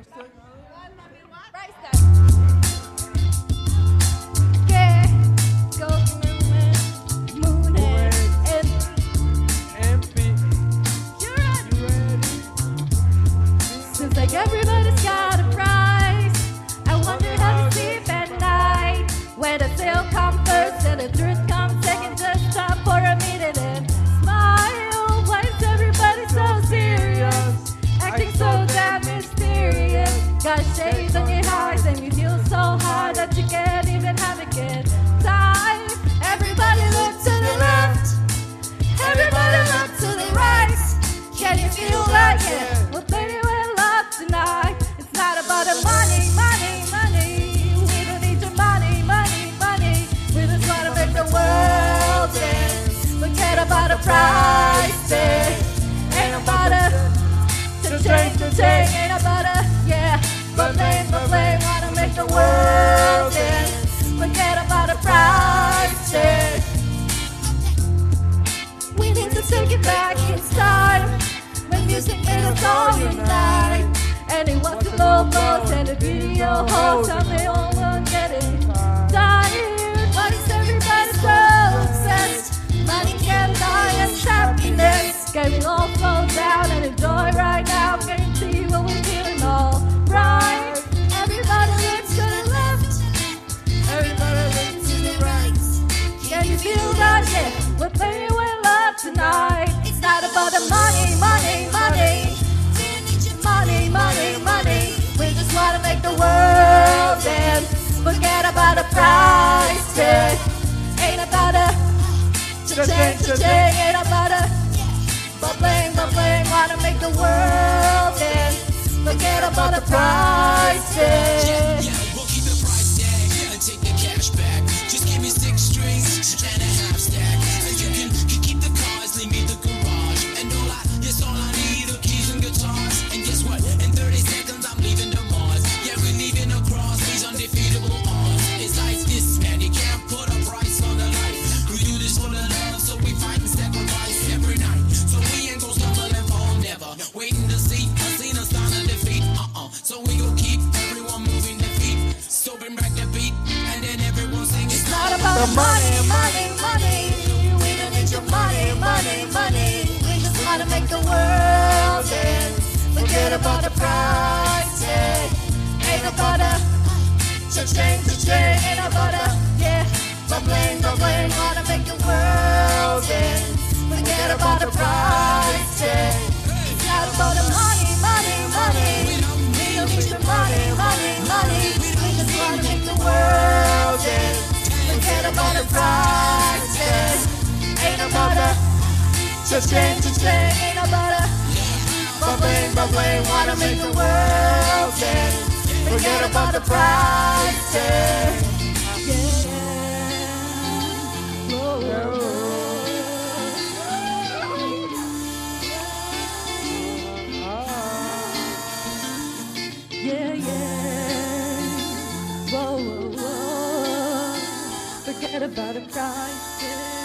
Price tag. Que go moon and MP. you're ready. Seems like everybody's got a price. I wonder how to sleep at night. When the sale comes first and the truth comes second, just stop for a minute and smile. Why is everybody so serious? Acting so damn mysterious. Got shades on your eyes and you feel so hard that you can't even have a good time. Everybody look to the left. Everybody look to the right. Can you feel like it? Well, baby, we're love tonight. It's not about the money, money, money. We don't need your money, money, money. We just want to make the world dance. Forget about the price tag. Ain't about a cha-ching, ain't about a, yeah. But blame, wanna make the world dance. Forget about the price tag. We need to take it back in time when music made us all unite. And it was the logos and the video hosts, and they all were getting tired. Why is everybody so obsessed? Money can buy us happiness. Can we all slow down and enjoy right now? Guarantee what we're feeling all right. Everybody look to the left. Everybody look to the right. Can you feel that? Yeah, we're playing with love tonight. It's not about the money, money, money. Money, money, money. We just wanna make the world dance. Forget about the price tag. Ain't about a cha-ching, ain't about a bubbling, wanna make the world dance. Forget about the price tag. We'll keep the price tag and take the cash back. Just give me 6 strings and a half stack. And you can keep the cars, leave me the garage. And all I need are keys and guitars. And guess what? In 30 seconds I'm leaving the Mars. Yeah, we're leaving across these undefeatable odds. It's like this, man, you can't put a price on the life. We do this for the love, so we fight and sacrifice every night. So we ain't gon' stumble and fall, never. Waiting to see, seen us down on defeat. So we gon' keep everyone moving their feet. So bring back the beat, and then everyone sing. It's Not about the money, money, money. We don't need your money, money, money. We just wanna make the world dance. Forget about the price tag. Ain't about a cha-ching, ain't about a, yeah. Bubbling, wanna make the world dance. Forget about the price tag. It's not about the money, money, money. We don't need your money, money, money. We just wanna make the world dance. Forget about the price tag. Ain't about a cha-ching, ain't about a bubbling, wanna make the world dance. Forget about the price tag. Yeah. Whoa. Yeah, yeah. Whoa, whoa, whoa. Forget about the price tag.